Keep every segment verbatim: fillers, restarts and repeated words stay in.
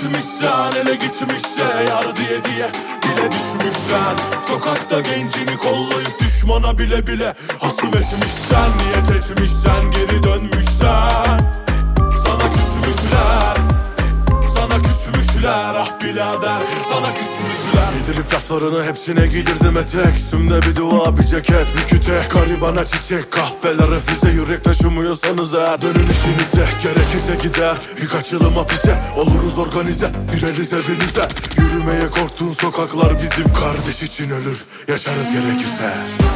bitmişsen, ele gitmişse yar diye diye dile düşmüşsen, sokakta gencini kollayıp düşmana bile bile hasım etmişsen, niyet etmişsen, geri dönmüşsen, sana küsmüşler, sana küsmüşler, ah birader, sana küsmüşler. Yedirip laflarını hepsine giydirdim etek, üstümde bir dua, bir ceket, bir küte, garibana çiçek, kahpeler refüze, yürek taşımıyorsanız eğer dönün işinize, gerekirse gider birkaç yılım hapise, oluruz organize, gireriz evinize. Yürümeye korktuğun sokaklar bizim, kardeş için ölür, yaşarız gerekirse.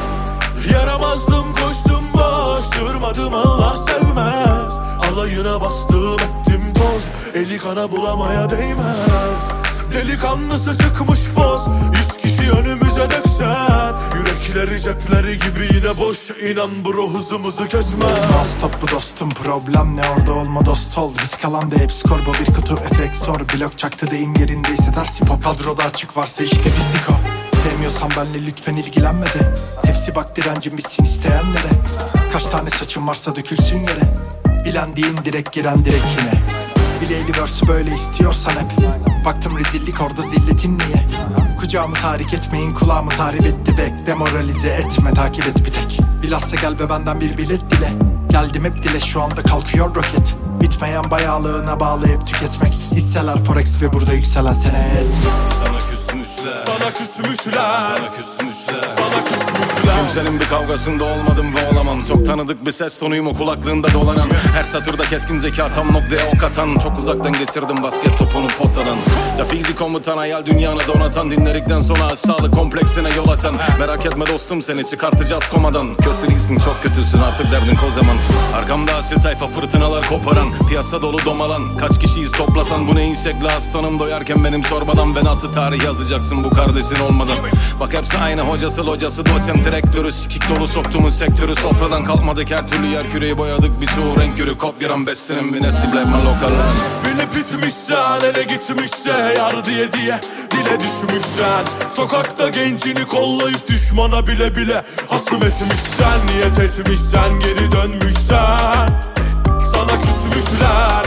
Yaramazdım, koştum boş, durmadım, Allah sevmez. Alayına bastım, ettim toz, eli kana bulamaya değmez. Delikanlısı çıkmış foz, yüz kişi önümüze döksen, yürekleri cepleri gibi yine boş, inan bro hızımızı kesmez. Stop bu dostum, problem ne, orada olma dost ol. Risk alan da hep skor, bu bir kutu efekt sor. Blok çaktı deyim yerindeyse dersi pop. Kadroda açık varsa işte bizdik o. Sevmiyorsan benle lütfen ilgilenme de, hepsi bak direncim bitsin isteyenlere. Kaç tane saçım varsa dökülsün yere, bilen değil direkt giren direkt yine. Bileyli versi böyle istiyorsan hep, baktım rezillik orada zilletin niye. Kucağımı tahrik etmeyin, kulağımı tahrip etti bek. Demoralize etme, takip et bir tek. Bilhassa gel ve benden bir bilet dile. Geldim hep dile, şu anda kalkıyor roket. Bitmeyen bayağılığına bağlayıp tüketmek. Hisseler forex ve burada yükselen senet. Sana küsmüşler, sana küsmüşler, sana küsmüşler, sana küsmüşler. Kimsenin bir kavgasında olmadım ve olamam. Çok tanıdık bir ses tonuyum o kulaklığında dolanan. Her satırda keskin zeka, tam noktaya ok atan. Çok uzaktan geçirdim basket topunu potladan. Ya fizik komutan, hayal dünyanı donatan. Dinledikten sonra aşağılık kompleksine yol açan. Merak etme dostum, seni çıkartacağız komadan. Kötü değilsin, çok kötüsün, artık derdin kocaman. Arkamda asil tayfa, fırtınalar koparan. Piyasa dolu domalan, kaç kişiyiz toplasan. Bu neyin şekli aslanım, doyarken benim sormadan. Ve nasıl tarih yazacaksın bu kardeşin olmadan. Bak hepsi aynı, hocası locası dosyam direktörü. Sikik dolu soktuğumuz sektörü, sofradan kalkmadık her türlü yer küreği boyadık. Bir çoğu renk yürü kopyaran bestinin bir nesiplenme lokallar. Bilip bitmişsen, ele gitmişse yar diye diye dile düşmüşsen, sokakta gencini kollayıp düşmana bile bile hasım etmişsen, niyet etmişsen, geri dönmüşsen, sana küsmüşler,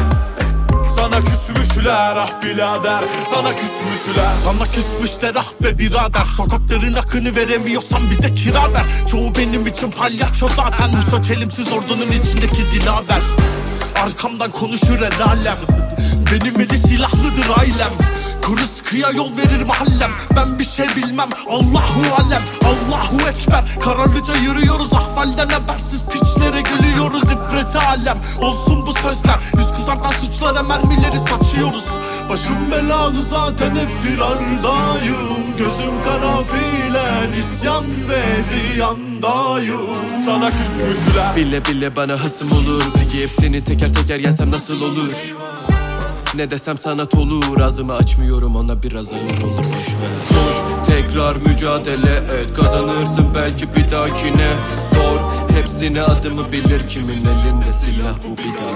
sana küsmüşler, ah birader, sana küsmüşler. Sana küsmüşler ah be birader, sokakların akını veremiyorsan bize kira ver. Çoğu benim için palyaço zaten, Mustaç elimsiz ordunun içindeki dilaver. Arkamdan konuşur el alem, benim eli silahlıdır ailem. Kuru sıkıya yol verir mahallem, ben bir şey bilmem Allahu alem, Allahu ekber. Kararlıca yürüyoruz ahvalden habersiz, piçlere gülüyoruz ibreti alem. Olsun bu sözler, yüz kızartan suçlara mermileri saçıyoruz. Başım belalı zaten hep firardayım, gözüm kara fiilen isyan ve ziyandayım. Sana küsmüşler, bile bile bana hasım olur. Peki hepsini teker teker yensem nasıl olur? Ne desem sanat olur, ağzımı açmıyorum, ona biraz ayır olur, boşver. Koş, tekrar mücadele et, kazanırsın belki bir dahakine. Sor, hepsine adımı bilir, kimin elinde silah bu bir daha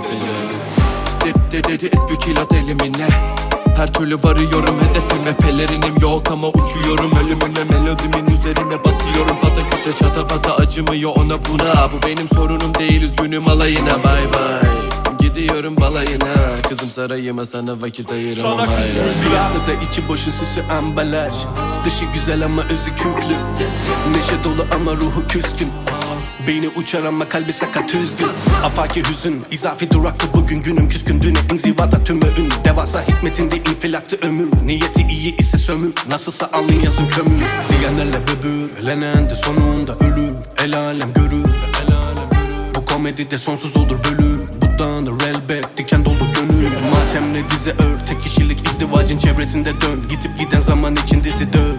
dene. De de de de espükülat elimine, her türlü varıyorum hedefime. Pelerinim yok ama uçuyorum ölümüne, melodimin üzerine basıyorum. Pata küte çata pata acımıyor ona buna. Bu benim sorunum değil, üzgünüm alayına, bay bay. Gidiyorum balayına, kızım sarayıma sana vakit ayıramam hayran. Piyasada içi boşu süsü ambalaj, dışı güzel ama özü küflü. Neşe dolu ama ruhu küskün, beyni uçar ama kalbi sakat üzgün. Afaki hüzün, izafi duraktı bugün, günüm küskün dünü. İnzivada tüm öğün, devasa hikmetinde infilaktı ömür. Niyeti iyi ise sömür, nasılsa alın yazın kömür. Diyenlerle böbürlenen de sonunda ölür. El alem görür, bu komedide sonsuz olur bölüm. Budanır elbet diken dolu gönül. Matemle dize ör, tek kişilik izdivacın çevresinde dön. Gidip giden zaman için dizi dön.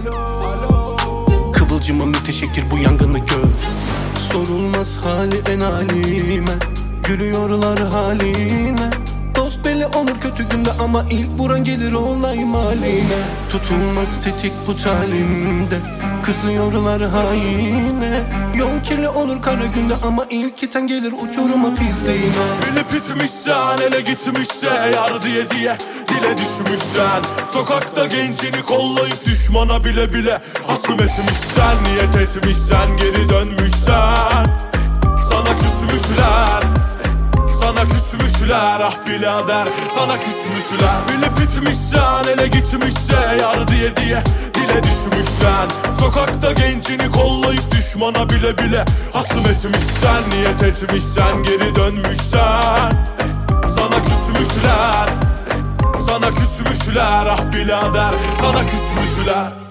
Kıvılcıma müteşekkir bu yangını gör. Sorulmaz hali en halime, gülüyorlar haline. Dost beli olur kötü günde ama ilk vuran gelir olay maline. Tutulmaz tetik bu talimde, kızıyorlar haine. Yol kirli olur kara günde ama ilk iten gelir uçuruma pisliğine. bilip bitmişsen, ele gitmişse yar diye diye dile düşmüşsen, sokakta gencini kollayıp düşmana bile bile hasım etmişsen, niyet etmişsen, geri dönmüşsen, sana küsmüşler, Sana küsmüşler ah birader, sana küsmüşler. Bilip bitmişsen, ele gitmişse yar diye diye dile düşmüşsen. Sokakta gencini kollayıp düşmana bile bile hasım etmişsen. Niyet etmişsen, geri dönmüşsen. Sana küsmüşler, sana küsmüşler ah birader, sana küsmüşler.